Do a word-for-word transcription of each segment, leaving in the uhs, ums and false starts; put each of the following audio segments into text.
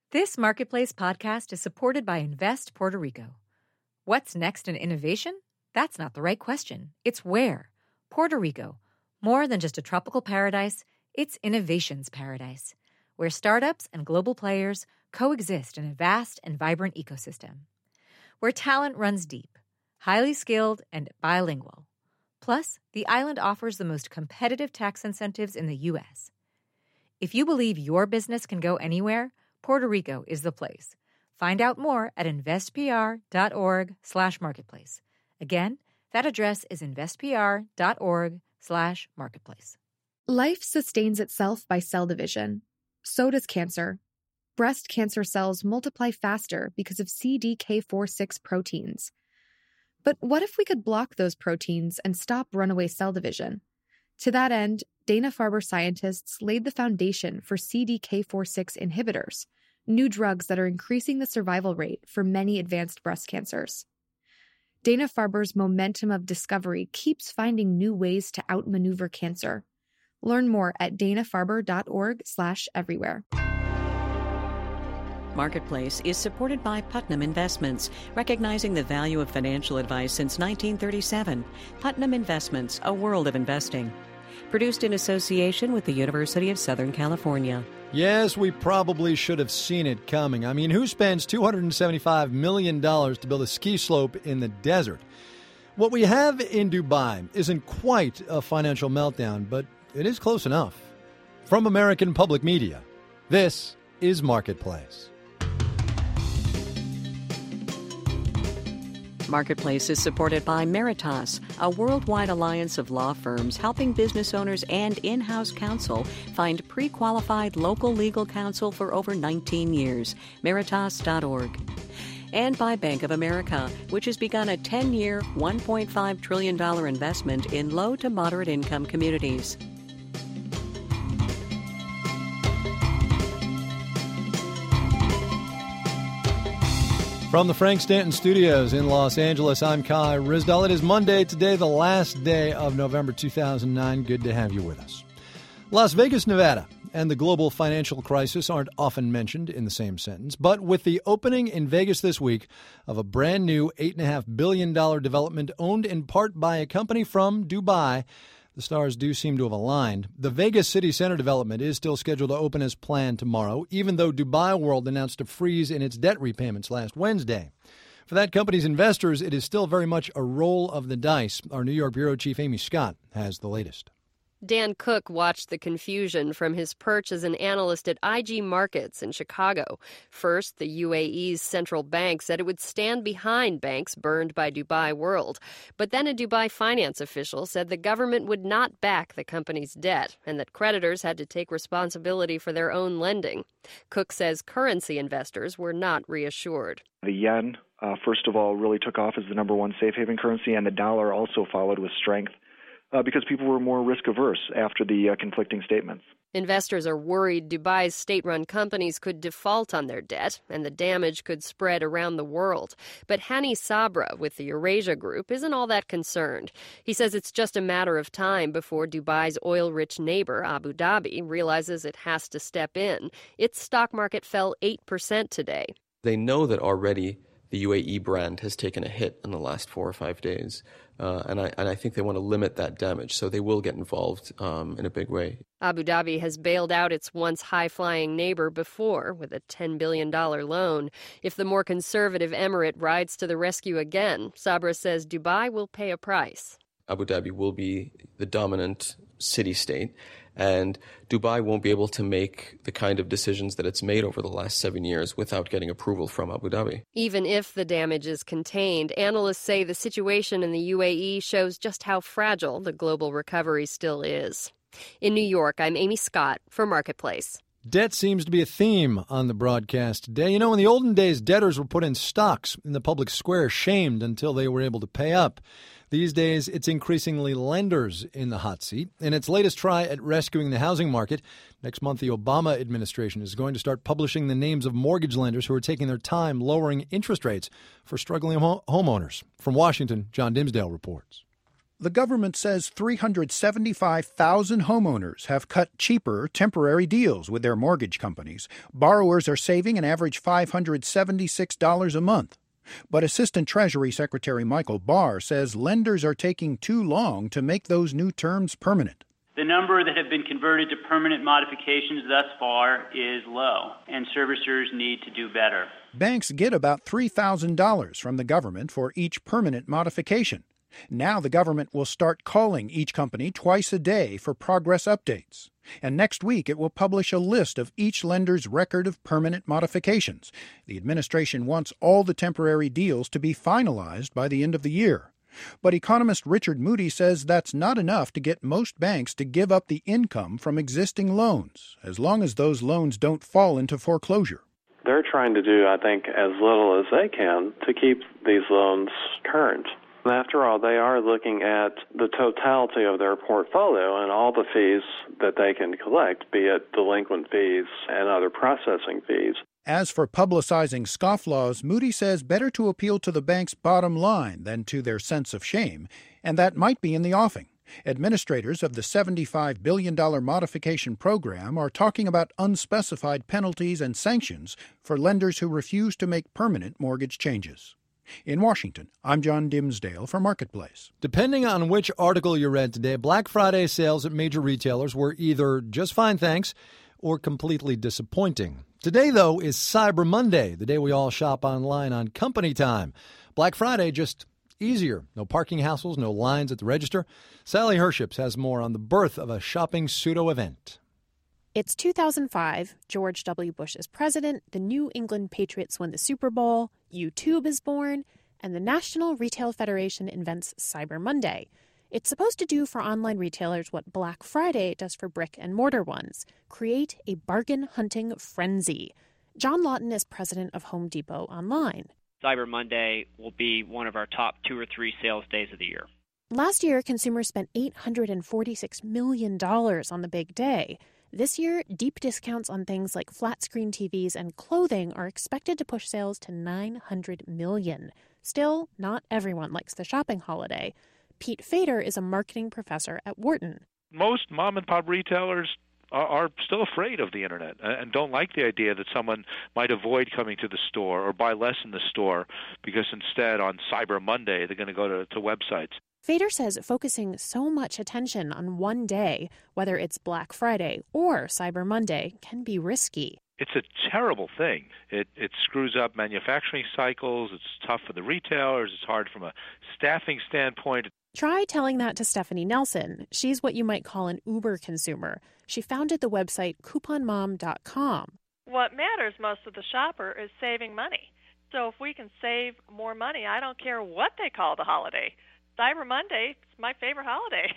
This Marketplace podcast is supported by Invest Puerto Rico. What's next in innovation? That's not the right question. It's where. Puerto Rico. More than just a tropical paradise, it's innovation's paradise, where startups and global players coexist in a vast and vibrant ecosystem. Where talent runs deep, highly skilled, and bilingual. Plus, the island offers the most competitive tax incentives in the U S. If you believe your business can go anywhere, Puerto Rico is the place. Find out more at investpr.org slash marketplace. Again, that address is investpr.org slash marketplace. Life sustains itself by cell division. So does cancer. Breast cancer cells multiply faster because of C D K four six proteins. But what if we could block those proteins and stop runaway cell division? To that end, Dana-Farber scientists laid the foundation for C D K four six inhibitors, new drugs that are increasing the survival rate for many advanced breast cancers. Dana-Farber's momentum of discovery keeps finding new ways to outmaneuver cancer. Learn more at danafarber.org slash everywhere. Marketplace is supported by Putnam Investments, recognizing the value of financial advice since nineteen thirty-seven. Putnam Investments, a world of investing. Produced in association with the University of Southern California. Yes, we probably should have seen it coming. I mean, who spends two hundred seventy-five million dollars to build a ski slope in the desert? What we have in Dubai isn't quite a financial meltdown, but it is close enough. From American Public Media, this is Marketplace. Marketplace is supported by Meritas, a worldwide alliance of law firms helping business owners and in-house counsel find pre-qualified local legal counsel for over nineteen years. Meritas dot org. And by Bank of America, which has begun a ten-year, one point five trillion dollars investment in low to moderate income communities. From the Frank Stanton Studios in Los Angeles, I'm Kai Ryssdal. It is Monday today, the last day of November two thousand nine. Good to have you with us. Las Vegas, Nevada, and the global financial crisis aren't often mentioned in the same sentence, but with the opening in Vegas this week of a brand new eight point five billion dollars development owned in part by a company from Dubai, the stars do seem to have aligned. The Vegas City Center development is still scheduled to open as planned tomorrow, even though Dubai World announced a freeze in its debt repayments last Wednesday. For that company's investors, it is still very much a roll of the dice. Our New York bureau chief, Amy Scott, has the latest. Dan Cook watched the confusion from his perch as an analyst at I G Markets in Chicago. First, the U A E's central bank said it would stand behind banks burned by Dubai World. But then a Dubai finance official said the government would not back the company's debt and that creditors had to take responsibility for their own lending. Cook says currency investors were not reassured. The yen, uh, first of all, really took off as the number one safe haven currency, and the dollar also followed with strength. Uh, because people were more risk-averse after the uh, conflicting statements. Investors are worried Dubai's state-run companies could default on their debt, and the damage could spread around the world. But Hani Sabra with the Eurasia Group isn't all that concerned. He says it's just a matter of time before Dubai's oil-rich neighbor, Abu Dhabi, realizes it has to step in. Its stock market fell eight percent today. They know that already the U A E brand has taken a hit in the last four or five days. Uh, and I and I think they want to limit that damage, so they will get involved um, in a big way. Abu Dhabi has bailed out its once high-flying neighbor before with a ten billion dollars loan. If the more conservative emirate rides to the rescue again, Sabra says Dubai will pay a price. Abu Dhabi will be the dominant city-state, and Dubai won't be able to make the kind of decisions that it's made over the last seven years without getting approval from Abu Dhabi. Even if the damage is contained, analysts say the situation in the U A E shows just how fragile the global recovery still is. In New York, I'm Amy Scott for Marketplace. Debt seems to be a theme on the broadcast today. You know, in the olden days, debtors were put in stocks in the public square, shamed until they were able to pay up. These days, it's increasingly lenders in the hot seat. In its latest try at rescuing the housing market, next month the Obama administration is going to start publishing the names of mortgage lenders who are taking their time lowering interest rates for struggling ho- homeowners. From Washington, John Dimsdale reports. The government says three hundred seventy-five thousand homeowners have cut cheaper temporary deals with their mortgage companies. Borrowers are saving an average five hundred seventy-six dollars a month. But Assistant Treasury Secretary Michael Barr says lenders are taking too long to make those new terms permanent. The number that have been converted to permanent modifications thus far is low, and servicers need to do better. Banks get about three thousand dollars from the government for each permanent modification. Now the government will start calling each company twice a day for progress updates. And next week it will publish a list of each lender's record of permanent modifications. The administration wants all the temporary deals to be finalized by the end of the year. But economist Richard Moody says that's not enough to get most banks to give up the income from existing loans, as long as those loans don't fall into foreclosure. They're trying to do, I think, as little as they can to keep these loans current. After all, they are looking at the totality of their portfolio and all the fees that they can collect, be it delinquent fees and other processing fees. As for publicizing scofflaws, Moody says better to appeal to the bank's bottom line than to their sense of shame, and that might be in the offing. Administrators of the seventy-five billion dollars modification program are talking about unspecified penalties and sanctions for lenders who refuse to make permanent mortgage changes. In Washington, I'm John Dimsdale for Marketplace. Depending on which article you read today, Black Friday sales at major retailers were either just fine, thanks, or completely disappointing. Today, though, is Cyber Monday, the day we all shop online on company time. Black Friday, just easier. No parking hassles, no lines at the register. Sally Herships has more on the birth of a shopping pseudo-event. It's two thousand five. George W. Bush is president. The New England Patriots win the Super Bowl. YouTube is born. And the National Retail Federation invents Cyber Monday. It's supposed to do for online retailers what Black Friday does for brick and mortar ones, create a bargain hunting frenzy. John Lawton is president of Home Depot Online. Cyber Monday will be one of our top two or three sales days of the year. Last year, consumers spent eight hundred forty-six million dollars on the big day. This year, deep discounts on things like flat-screen T Vs and clothing are expected to push sales to nine hundred million dollars. Still, not everyone likes the shopping holiday. Pete Fader is a marketing professor at Wharton. Most mom-and-pop retailers are, are still afraid of the Internet and don't like the idea that someone might avoid coming to the store or buy less in the store because instead on Cyber Monday they're going to go to, to websites. Fader says focusing so much attention on one day, whether it's Black Friday or Cyber Monday, can be risky. It's a terrible thing. It it screws up manufacturing cycles. It's tough for the retailers. It's hard from a staffing standpoint. Try telling that to Stephanie Nelson. She's what you might call an Uber consumer. She founded the website coupon mom dot com. What matters most to the shopper is saving money. So if we can save more money, I don't care what they call the holiday. Cyber Monday is my favorite holiday.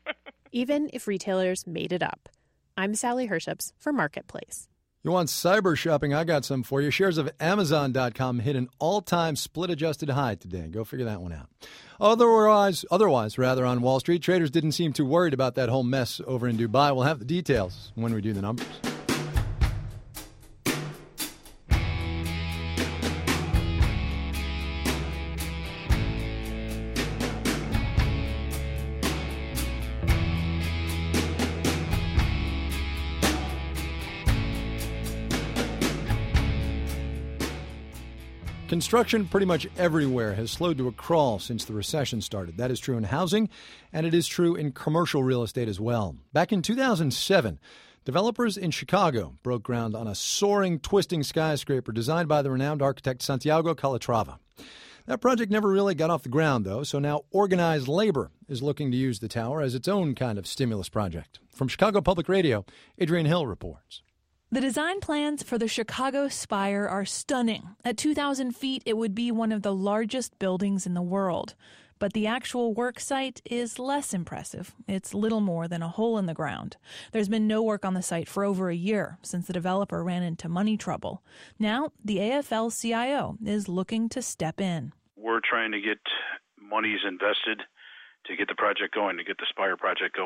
Even if retailers made it up. I'm Sally Herships for Marketplace. You want cyber shopping? I got some for you. Shares of Amazon dot com hit an all-time split-adjusted high today. Go figure that one out. Otherwise, otherwise, rather, on Wall Street, traders didn't seem too worried about that whole mess over in Dubai. We'll have the details when we do the numbers. Construction pretty much everywhere has slowed to a crawl since the recession started. That is true in housing, and it is true in commercial real estate as well. Back in two thousand seven, developers in Chicago broke ground on a soaring, twisting skyscraper designed by the renowned architect Santiago Calatrava. That project never really got off the ground, though, so now organized labor is looking to use the tower as its own kind of stimulus project. From Chicago Public Radio, Adrian Hill reports. The design plans for the Chicago Spire are stunning. At two thousand feet, it would be one of the largest buildings in the world. But the actual work site is less impressive. It's little more than a hole in the ground. There's been no work on the site for over a year since the developer ran into money trouble. Now, the A F L C I O is looking to step in. We're trying to get monies invested to get the project going, to get the Spire project going.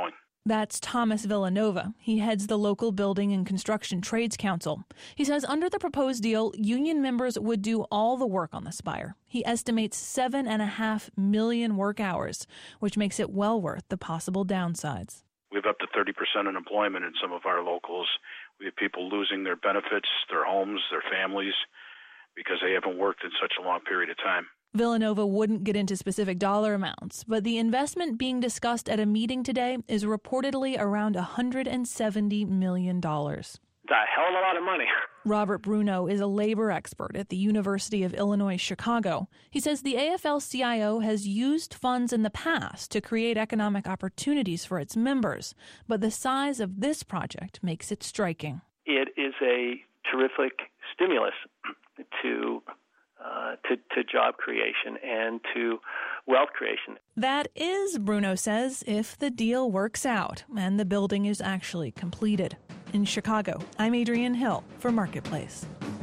That's Thomas Villanova. He heads the local Building and Construction Trades Council. He says under the proposed deal, union members would do all the work on the spire. He estimates seven and a half million work hours, which makes it well worth the possible downsides. We have up to thirty percent unemployment in some of our locals. We have people losing their benefits, their homes, their families, because they haven't worked in such a long period of time. Villanova wouldn't get into specific dollar amounts, but the investment being discussed at a meeting today is reportedly around one hundred seventy million dollars. It's a hell of a lot of money. Robert Bruno is a labor expert at the University of Illinois Chicago. He says the A F L C I O has used funds in the past to create economic opportunities for its members, but the size of this project makes it striking. It is a terrific stimulus to Uh, to, to job creation and to wealth creation. That is, Bruno says, if the deal works out and the building is actually completed. In Chicago, I'm Adrienne Hill for Marketplace.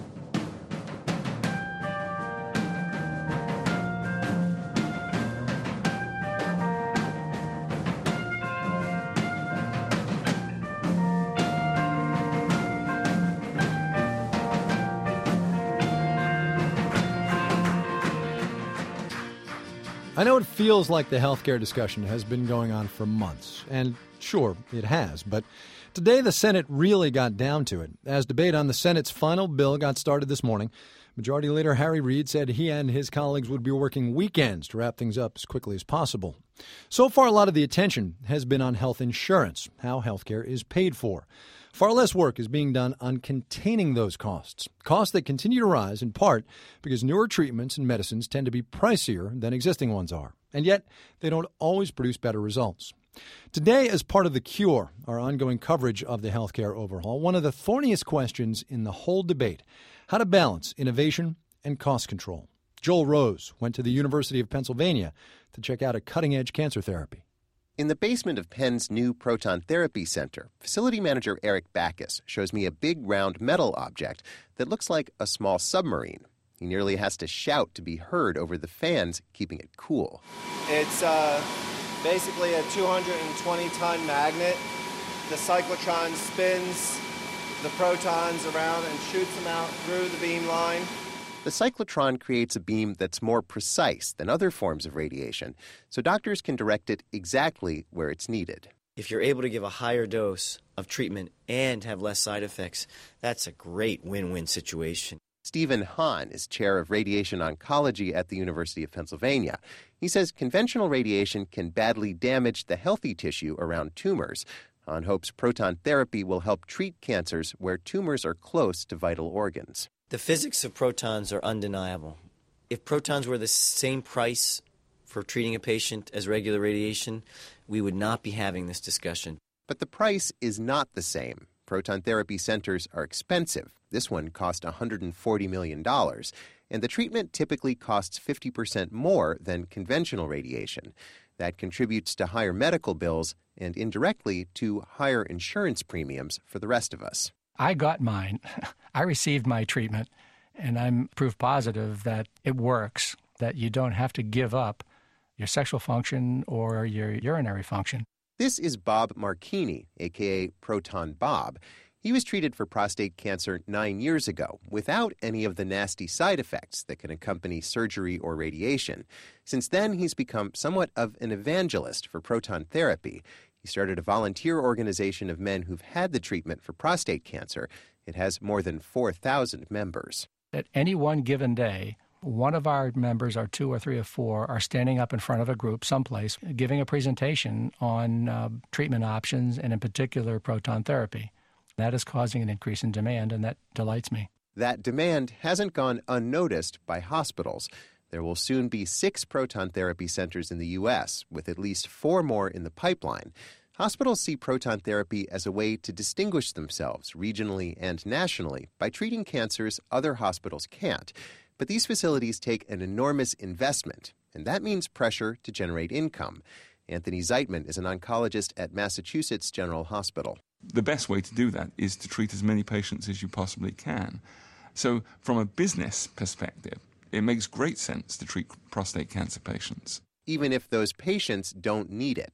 I know it feels like the healthcare discussion has been going on for months, and sure, it has, but today the Senate really got down to it. As debate on the Senate's final bill got started this morning, Majority Leader Harry Reid said he and his colleagues would be working weekends to wrap things up as quickly as possible. So far, a lot of the attention has been on health insurance, how healthcare is paid for. Far less work is being done on containing those costs, costs that continue to rise in part because newer treatments and medicines tend to be pricier than existing ones are, and yet they don't always produce better results. Today, as part of The Cure, our ongoing coverage of the healthcare overhaul, one of the thorniest questions in the whole debate, how to balance innovation and cost control. Joel Rose went to the University of Pennsylvania to check out a cutting-edge cancer therapy. In the basement of Penn's new Proton Therapy Center, facility manager Eric Backus shows me a big round metal object that looks like a small submarine. He nearly has to shout to be heard over the fans, keeping it cool. It's uh, basically a two hundred twenty ton magnet. The cyclotron spins the protons around and shoots them out through the beam line. The cyclotron creates a beam that's more precise than other forms of radiation, so doctors can direct it exactly where it's needed. If you're able to give a higher dose of treatment and have less side effects, that's a great win-win situation. Stephen Hahn is chair of radiation oncology at the University of Pennsylvania. He says conventional radiation can badly damage the healthy tissue around tumors. Hahn hopes proton therapy will help treat cancers where tumors are close to vital organs. The physics of protons are undeniable. If protons were the same price for treating a patient as regular radiation, we would not be having this discussion. But the price is not the same. Proton therapy centers are expensive. This one cost one hundred forty million dollars, and the treatment typically costs fifty percent more than conventional radiation. That contributes to higher medical bills and indirectly to higher insurance premiums for the rest of us. I got mine. I received my treatment, and I'm proof positive that it works, that you don't have to give up your sexual function or your urinary function. This is Bob Marchini, a k a. Proton Bob. He was treated for prostate cancer nine years ago without any of the nasty side effects that can accompany surgery or radiation. Since then, he's become somewhat of an evangelist for proton therapy. He started a volunteer organization of men who've had the treatment for prostate cancer. It has more than four thousand members. At any one given day, one of our members, or two or three or four, are standing up in front of a group someplace, giving a presentation on uh, treatment options, and in particular, proton therapy. That is causing an increase in demand, and that delights me. That demand hasn't gone unnoticed by hospitals. There will soon be six proton therapy centers in the U S, with at least four more in the pipeline. Hospitals see proton therapy as a way to distinguish themselves regionally and nationally by treating cancers other hospitals can't. But these facilities take an enormous investment, and that means pressure to generate income. Anthony Zeitman is an oncologist at Massachusetts General Hospital. The best way to do that is to treat as many patients as you possibly can. So from a business perspective, it makes great sense to treat prostate cancer patients. Even if those patients don't need it.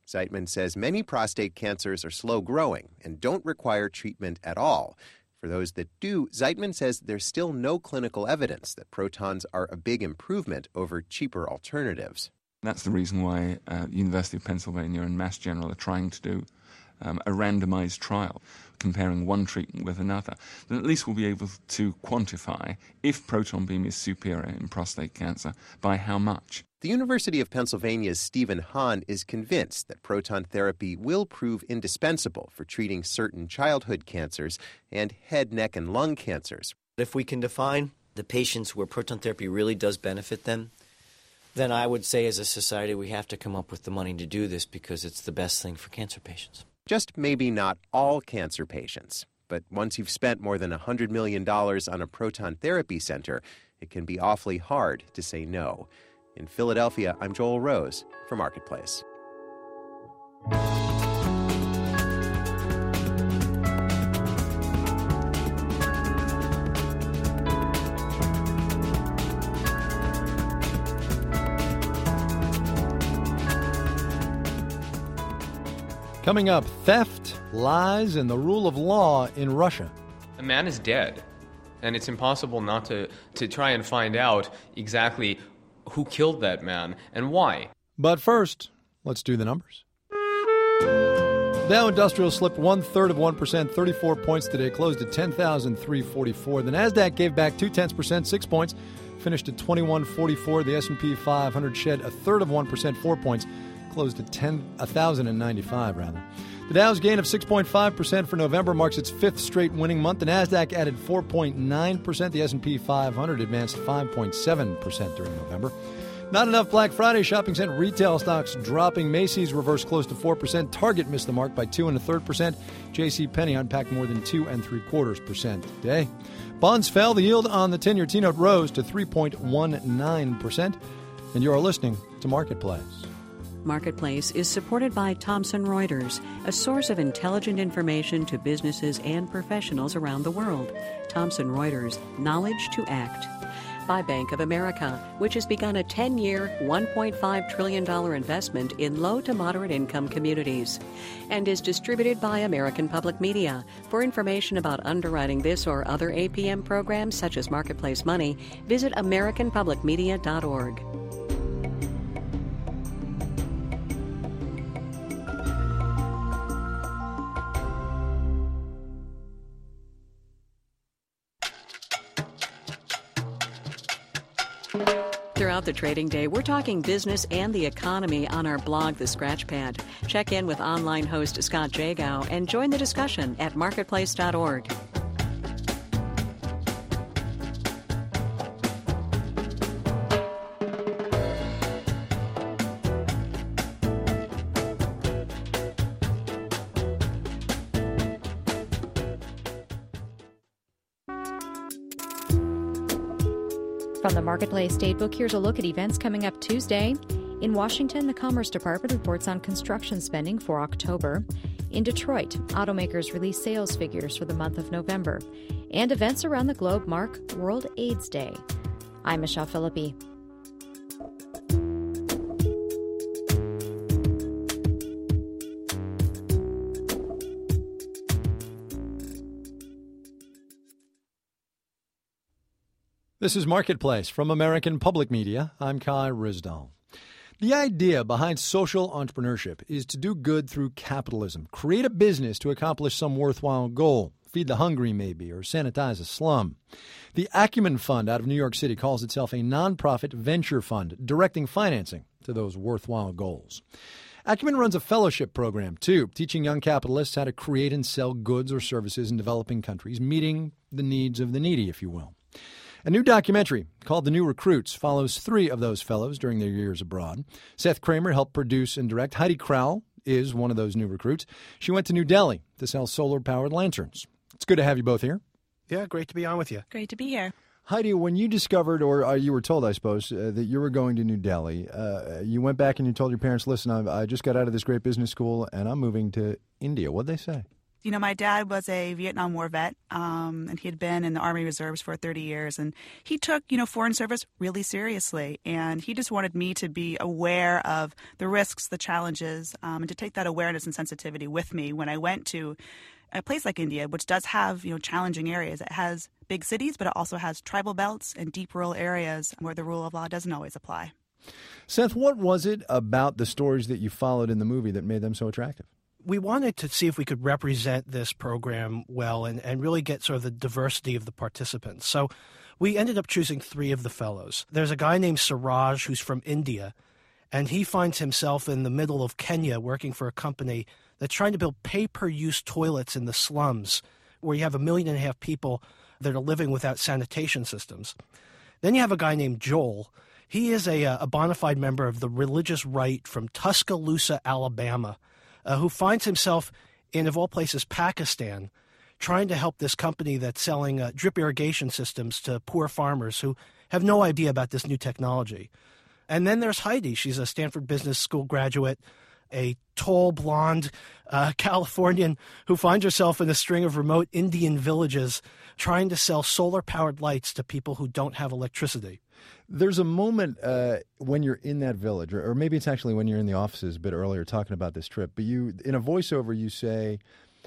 Zeitman says many prostate cancers are slow-growing and don't require treatment at all. For those that do, Zeitman says there's still no clinical evidence that protons are a big improvement over cheaper alternatives. That's the reason why uh, the University of Pennsylvania and Mass General are trying to do um, a randomized trial comparing one treatment with another. Then at least we'll be able to quantify if proton beam is superior in prostate cancer, by how much. The University of Pennsylvania's Stephen Hahn is convinced that proton therapy will prove indispensable for treating certain childhood cancers and head, neck, and lung cancers. If we can define the patients where proton therapy really does benefit them, then I would say as a society we have to come up with the money to do this because it's the best thing for cancer patients. Just maybe not all cancer patients. But once you've spent more than one hundred million dollars on a proton therapy center, it can be awfully hard to say no. In Philadelphia, I'm Joel Rose for Marketplace. Coming up, theft, lies, and the rule of law in Russia. A man is dead, and it's impossible not to, to try and find out exactly who killed that man and why. But first, let's do the numbers. Dow Industrial slipped one-third of one percent, thirty-four points today, closed at ten thousand three hundred forty-four. The NASDAQ gave back two-tenths percent, six points, finished at twenty-one forty-four. The S and P five hundred shed a third of one percent, four points, closed at ten, one thousand ninety-five, rather. The Dow's gain of six point five percent for November marks its fifth straight winning month. The NASDAQ added four point nine percent. The S and P five hundred advanced five point seven percent during November. Not enough Black Friday shopping sent retail stocks dropping. Macy's reversed close to four percent. Target missed the mark by two and a third percent. JCPenney unpacked more than two and three quarters percent today. Bonds fell. The yield on the ten-year T-note rose to three point one nine percent. And you are listening to Marketplace. Marketplace is supported by Thomson Reuters, a source of intelligent information to businesses and professionals around the world. Thomson Reuters, knowledge to act. By Bank of America, which has begun a ten-year, one point five trillion dollars investment in low to moderate income communities, and is distributed by American Public Media. For information about underwriting this or other A P M programs such as Marketplace Money, visit american public media dot org. Throughout the trading day, we're talking business and the economy on our blog, The Scratchpad. Check in with online host Scott Jagow and join the discussion at marketplace dot org. From the Marketplace Datebook, here's a look at events coming up Tuesday. In Washington, the Commerce Department reports on construction spending for October. In Detroit, automakers release sales figures for the month of November. And events around the globe mark World AIDS Day. I'm Michelle Philippi. This is Marketplace from American Public Media. I'm Kai Ryssdal. The idea behind social entrepreneurship is to do good through capitalism, create a business to accomplish some worthwhile goal, feed the hungry maybe, or sanitize a slum. The Acumen Fund out of New York City calls itself a nonprofit venture fund, directing financing to those worthwhile goals. Acumen runs a fellowship program, too, teaching young capitalists how to create and sell goods or services in developing countries, meeting the needs of the needy, if you will. A new documentary called The New Recruits follows three of those fellows during their years abroad. Seth Kramer helped produce and direct. Heidi Crowell is one of those new recruits. She went to New Delhi to sell solar-powered lanterns. It's good to have you both here. Yeah, great to be on with you. Great to be here. Heidi, when you discovered, or uh, you were told, I suppose, uh, that you were going to New Delhi, uh, you went back and you told your parents, listen, I, I just got out of this great business school and I'm moving to India. What'd they say? You know, my dad was a Vietnam War vet, um, and he had been in the Army Reserves for thirty years. And he took, you know, foreign service really seriously. And he just wanted me to be aware of the risks, the challenges, um, and to take that awareness and sensitivity with me when I went to a place like India, which does have, you know, challenging areas. It has big cities, but it also has tribal belts and deep rural areas where the rule of law doesn't always apply. Seth, what was it about the stories that you followed in the movie that made them so attractive? We wanted to see if we could represent this program well and, and really get sort of the diversity of the participants. So we ended up choosing three of the fellows. There's a guy named Siraj who's from India, and he finds himself in the middle of Kenya working for a company that's trying to build pay-per-use toilets in the slums where you have a million and a half people that are living without sanitation systems. Then you have a guy named Joel. He is a, a bona fide member of the religious right from Tuscaloosa, Alabama, Uh, who finds himself in, of all places, Pakistan, trying to help this company that's selling uh, drip irrigation systems to poor farmers who have no idea about this new technology. And then there's Heidi. She's a Stanford Business School graduate, a tall, blonde uh, Californian who finds herself in a string of remote Indian villages trying to sell solar-powered lights to people who don't have electricity. There's a moment uh, when you're in that village, or, or maybe it's actually when you're in the offices a bit earlier talking about this trip, but you, in a voiceover, you say,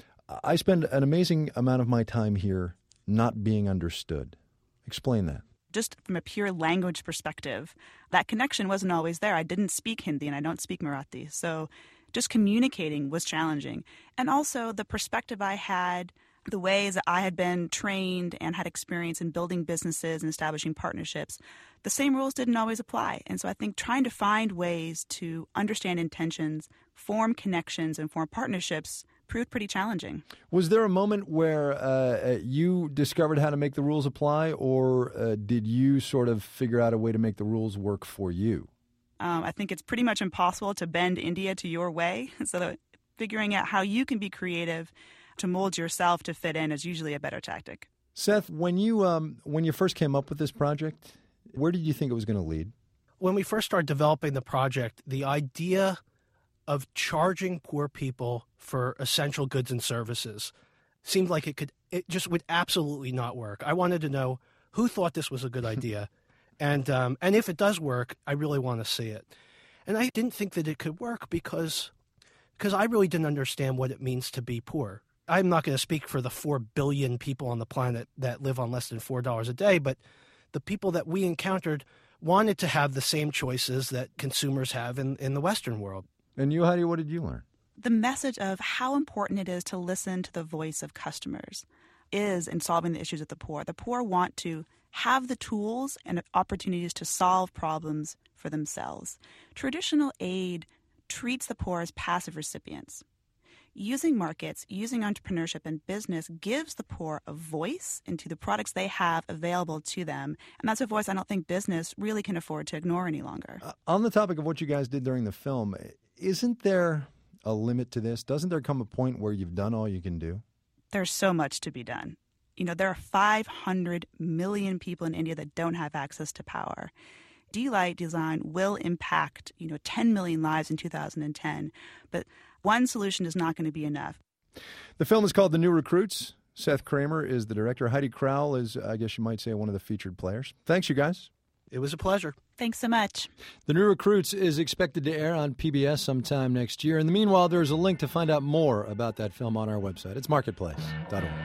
I spend an amazing amount of my time here not being understood. Explain that. Just from a pure language perspective, that connection wasn't always there. I didn't speak Hindi and I don't speak Marathi. So just communicating was challenging. And also the perspective I had, the ways that I had been trained and had experience in building businesses and establishing partnerships, the same rules didn't always apply. And so I think trying to find ways to understand intentions, form connections, and form partnerships proved pretty challenging. Was there a moment where uh, you discovered how to make the rules apply, or uh, did you sort of figure out a way to make the rules work for you? Um, I think it's pretty much impossible to bend India to your way. So that figuring out how you can be creative to mold yourself to fit in is usually a better tactic. Seth, when you um, when you first came up with this project, where did you think it was going to lead? When we first started developing the project, the idea of charging poor people for essential goods and services seemed like it could, it just would absolutely not work. I wanted to know who thought this was a good idea. and um, and if it does work, I really want to see it. And I didn't think that it could work because because I really didn't understand what it means to be poor. I'm not going to speak for the four billion people on the planet that live on less than four dollars a day, but the people that we encountered wanted to have the same choices that consumers have in, in the Western world. And you, Heidi, what did you learn? The message of how important it is to listen to the voice of customers is in solving the issues of the poor. The poor want to have the tools and opportunities to solve problems for themselves. Traditional aid treats the poor as passive recipients. Using markets, using entrepreneurship and business gives the poor a voice into the products they have available to them. And that's a voice I don't think business really can afford to ignore any longer. Uh, on the topic of what you guys did during the film, isn't there a limit to this? Doesn't there come a point where you've done all you can do? There's so much to be done. You know, there are five hundred million people in India that don't have access to power. D-Light design will impact, you know, ten million lives in two thousand ten, but one solution is not going to be enough. The film is called The New Recruits. Seth Kramer is the director. Heidi Crowell is, I guess you might say, one of the featured players. Thanks, you guys. It was a pleasure. Thanks so much. The New Recruits is expected to air on P B S sometime next year. In the meanwhile, there's a link to find out more about that film on our website. It's marketplace dot org.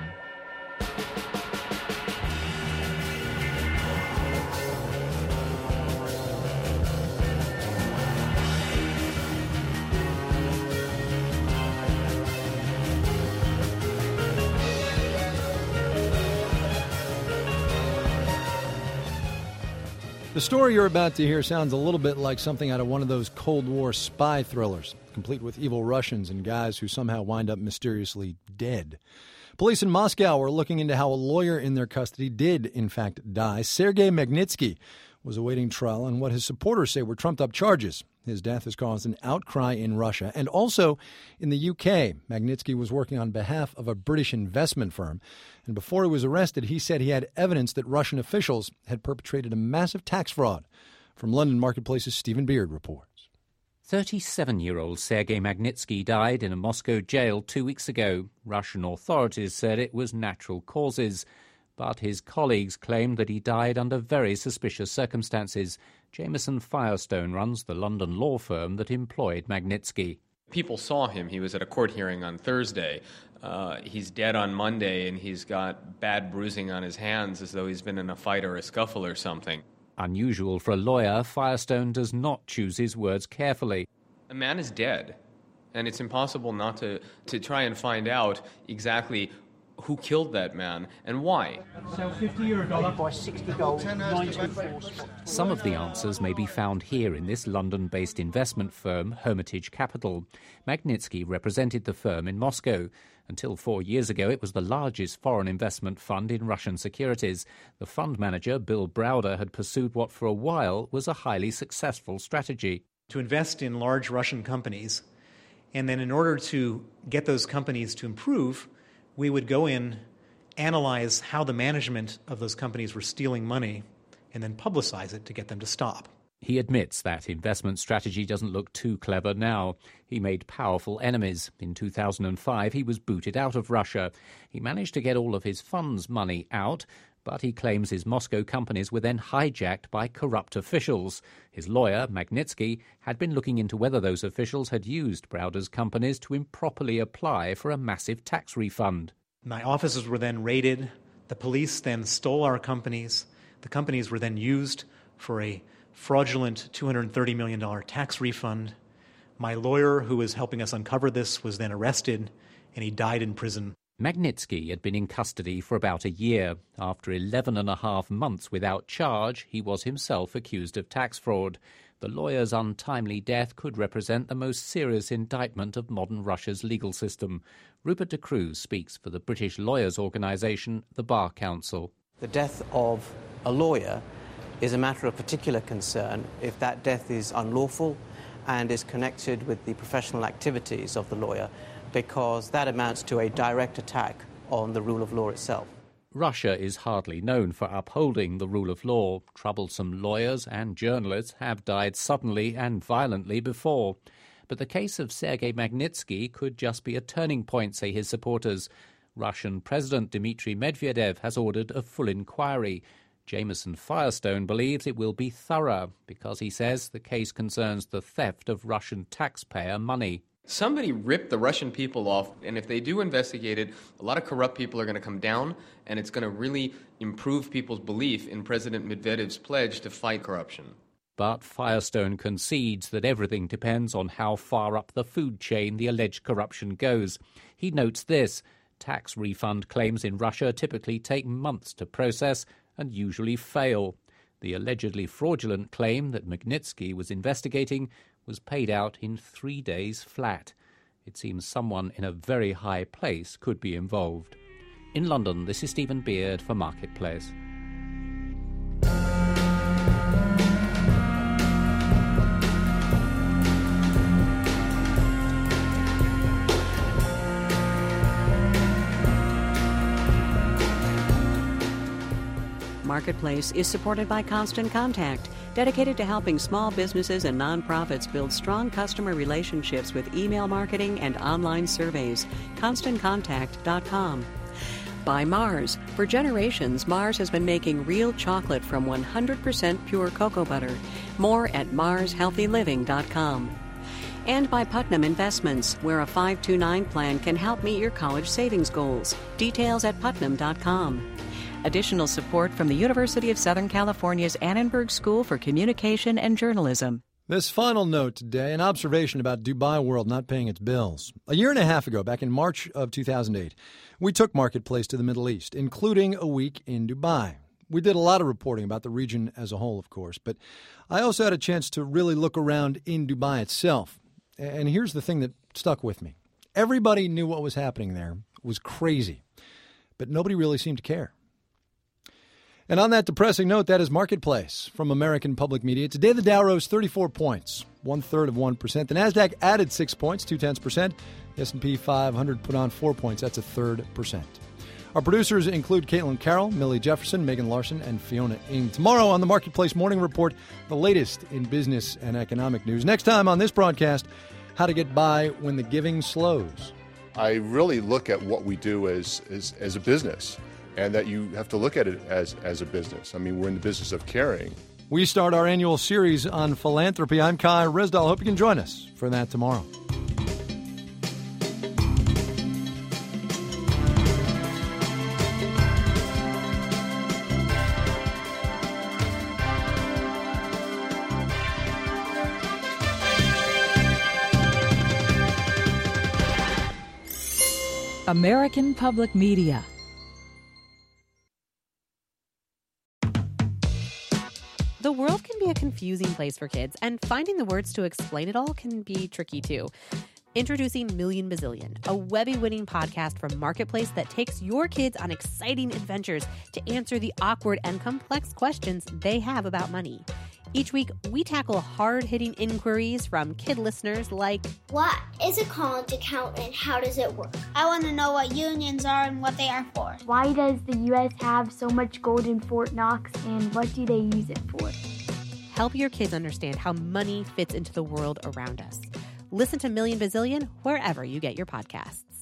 The story you're about to hear sounds a little bit like something out of one of those Cold War spy thrillers, complete with evil Russians and guys who somehow wind up mysteriously dead. Police in Moscow are looking into how a lawyer in their custody did, in fact, die. Sergei Magnitsky was awaiting trial on what his supporters say were trumped-up charges. His death has caused an outcry in Russia and also in the U K. Magnitsky was working on behalf of a British investment firm. And before he was arrested, he said he had evidence that Russian officials had perpetrated a massive tax fraud. From London Marketplace's Stephen Beard reports. thirty-seven-year-old Sergei Magnitsky died in a Moscow jail two weeks ago. Russian authorities said it was natural causes, but his colleagues claimed that he died under very suspicious circumstances. Jameson Firestone runs the London law firm that employed Magnitsky. People saw him. He was at a court hearing on Thursday. Uh, he's dead on Monday, and he's got bad bruising on his hands as though he's been in a fight or a scuffle or something. Unusual for a lawyer, Firestone does not choose his words carefully. A man is dead, and it's impossible not to, to try and find out exactly who killed that man and why. So fifty euro dollar by sixty gold, ninety-four spot. Some of the answers may be found here in this London-based investment firm, Hermitage Capital. Magnitsky represented the firm in Moscow. Until four years ago, it was the largest foreign investment fund in Russian securities. The fund manager, Bill Browder, had pursued what for a while was a highly successful strategy. To invest in large Russian companies, and then in order to get those companies to improve, we would go in, analyze how the management of those companies were stealing money, and then publicize it to get them to stop. He admits that investment strategy doesn't look too clever now. He made powerful enemies. In two thousand five, he was booted out of Russia. He managed to get all of his funds money out, but he claims his Moscow companies were then hijacked by corrupt officials. His lawyer, Magnitsky, had been looking into whether those officials had used Browder's companies to improperly apply for a massive tax refund. My offices were then raided. The police then stole our companies. The companies were then used for a fraudulent two hundred thirty million dollars tax refund. My lawyer, who was helping us uncover this, was then arrested, and he died in prison. Magnitsky had been in custody for about a year. After eleven and a half months without charge, he was himself accused of tax fraud. The lawyer's untimely death could represent the most serious indictment of modern Russia's legal system. Rupert de Cruz speaks for the British lawyers' organisation, the Bar Council. The death of a lawyer is a matter of particular concern if that death is unlawful and is connected with the professional activities of the lawyer, because that amounts to a direct attack on the rule of law itself. Russia is hardly known for upholding the rule of law. Troublesome lawyers and journalists have died suddenly and violently before. But the case of Sergei Magnitsky could just be a turning point, say his supporters. Russian President Dmitry Medvedev has ordered a full inquiry. Jameson Firestone believes it will be thorough because he says the case concerns the theft of Russian taxpayer money. Somebody ripped the Russian people off, and if they do investigate it, a lot of corrupt people are going to come down, and it's going to really improve people's belief in President Medvedev's pledge to fight corruption. But Firestone concedes that everything depends on how far up the food chain the alleged corruption goes. He notes this: tax refund claims in Russia typically take months to process and usually fail. The allegedly fraudulent claim that Magnitsky was investigating was paid out in three days flat. It seems someone in a very high place could be involved. In London, this is Stephen Beard for Marketplace. Marketplace is supported by Constant Contact, dedicated to helping small businesses and nonprofits build strong customer relationships with email marketing and online surveys. constant contact dot com. By Mars. For generations, Mars has been making real chocolate from one hundred percent pure cocoa butter. More at mars healthy living dot com. And by Putnam Investments, where a five two nine plan can help meet your college savings goals. Details at putnam dot com. Additional support from the University of Southern California's Annenberg School for Communication and Journalism. This final note today, an observation about Dubai World not paying its bills. A year and a half ago, back in March of two thousand eight, we took Marketplace to the Middle East, including a week in Dubai. We did a lot of reporting about the region as a whole, of course, but I also had a chance to really look around in Dubai itself. And here's the thing that stuck with me. Everybody knew what was happening there. It was crazy, but nobody really seemed to care. And on that depressing note, that is Marketplace from American Public Media. Today, the Dow rose thirty-four points, one-third of one percent. The NASDAQ added six points, two-tenths percent. The S and P five hundred put on four points. That's a third percent. Our producers include Caitlin Carroll, Millie Jefferson, Megan Larson, and Fiona Ng. Tomorrow on the Marketplace Morning Report, the latest in business and economic news. Next time on this broadcast, how to get by when the giving slows. I really look at what we do as, as, as a business, and that you have to look at it as, as a business. I mean, we're in the business of caring. We start our annual series on philanthropy. I'm Kai Ryssdal. Hope you can join us for that tomorrow. American Public Media. The world can be a confusing place for kids, and finding the words to explain it all can be tricky too. Introducing Million Bazillion, a Webby-winning podcast from Marketplace that takes your kids on exciting adventures to answer the awkward and complex questions they have about money. Each week, we tackle hard-hitting inquiries from kid listeners like, what is a college account and how does it work? I want to know what unions are and what they are for. Why does the U S have so much gold in Fort Knox and what do they use it for? Help your kids understand how money fits into the world around us. Listen to Million Bazillion wherever you get your podcasts.